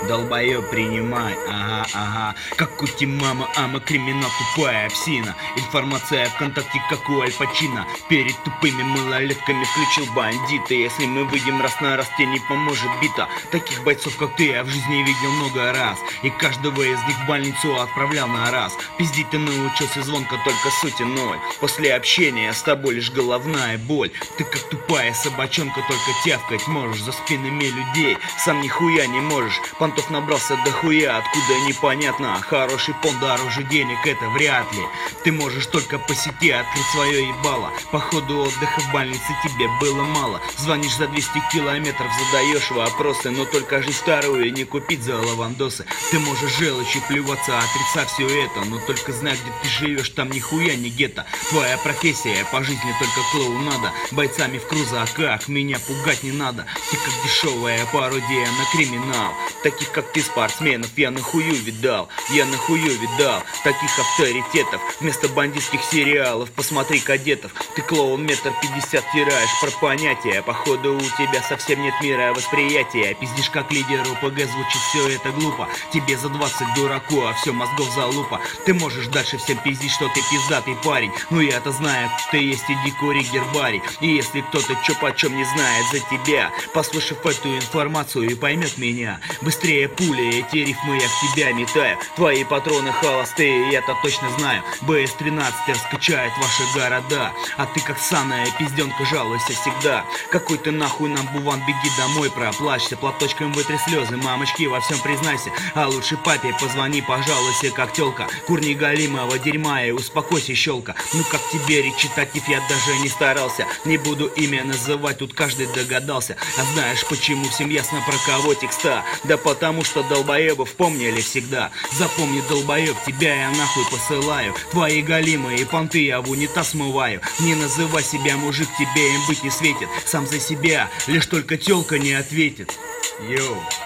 Долбоёб, принимай, ага, ага. Как у мама, ама, криминал, тупая псина. Информация ВКонтакте, как у Аль Пачино. Перед тупыми малолетками включил бандита. Если мы выйдем раз на раз, тебе не поможет бита. Таких бойцов, как ты, я в жизни видел много раз. И каждого из них в больницу отправлял на раз. Пиздить ты научился звонко, только сути ноль. После общения с тобой лишь головная боль. Ты как тупая собачонка, только тявкать можешь за спинами людей. Сам нихуя не можешь. Понтов набрался до хуя, откуда непонятно. Хороший пон дороже денег, это вряд ли. Ты можешь только по сети открыть свое ебало. По ходу отдыха в больнице тебе было мало. Звонишь за 200 километров, задаешь вопросы, но только жизнь вторую не купить за лавандосы. Ты можешь желчью плеваться, отрицая все это, но только знай, где ты живешь, там нихуя не гетто. Твоя профессия по жизни только клоунада. Бойцами в крузаках меня пугать не надо. Ты как дешевая пародия на криминал. Таких как ты спортсменов я нахую видал. Я нахую видал таких авторитетов. Вместо бандитских сериалов посмотри кадетов. Ты клоун 1,50 м тираешь про понятия. Походу у тебя совсем нет мира восприятия. Пиздишь как лидер ОПГ, звучит все это глупо. Тебе за 20 дураку, а все мозгов залупа. Ты можешь дальше всем пиздить, что ты пиздатый парень. Ну я-то знаю, кто ты есть, иди кури гербарий. И если кто-то чё почем не знает за тебя, послушав эту информацию и поймет меня, быстрее пули, эти рифмы я в тебя метаю. Твои патроны холостые, я-то точно знаю. БС-13 раскачает ваши города. А ты как саная пизденка жалуйся всегда. Какой ты нахуй нам буван, беги домой, проплачься. Платочком вытри слезы, мамочки, во всем признайся. А лучше папе позвони, пожалуйся, как тёлка. Курни галимого дерьма и успокойся, щелка. Ну как тебе речитатив, я даже не старался. Не буду имя называть, тут каждый догадался. А знаешь почему всем ясно про кого текста? Да потому что долбоебов помнили всегда. Запомни, долбоеб, тебя я нахуй посылаю. Твои галимые понты я в унитаз смываю. Не называй себя мужик, тебе им быть не светит. Сам за себя, лишь только тёлка не ответит. Йоу.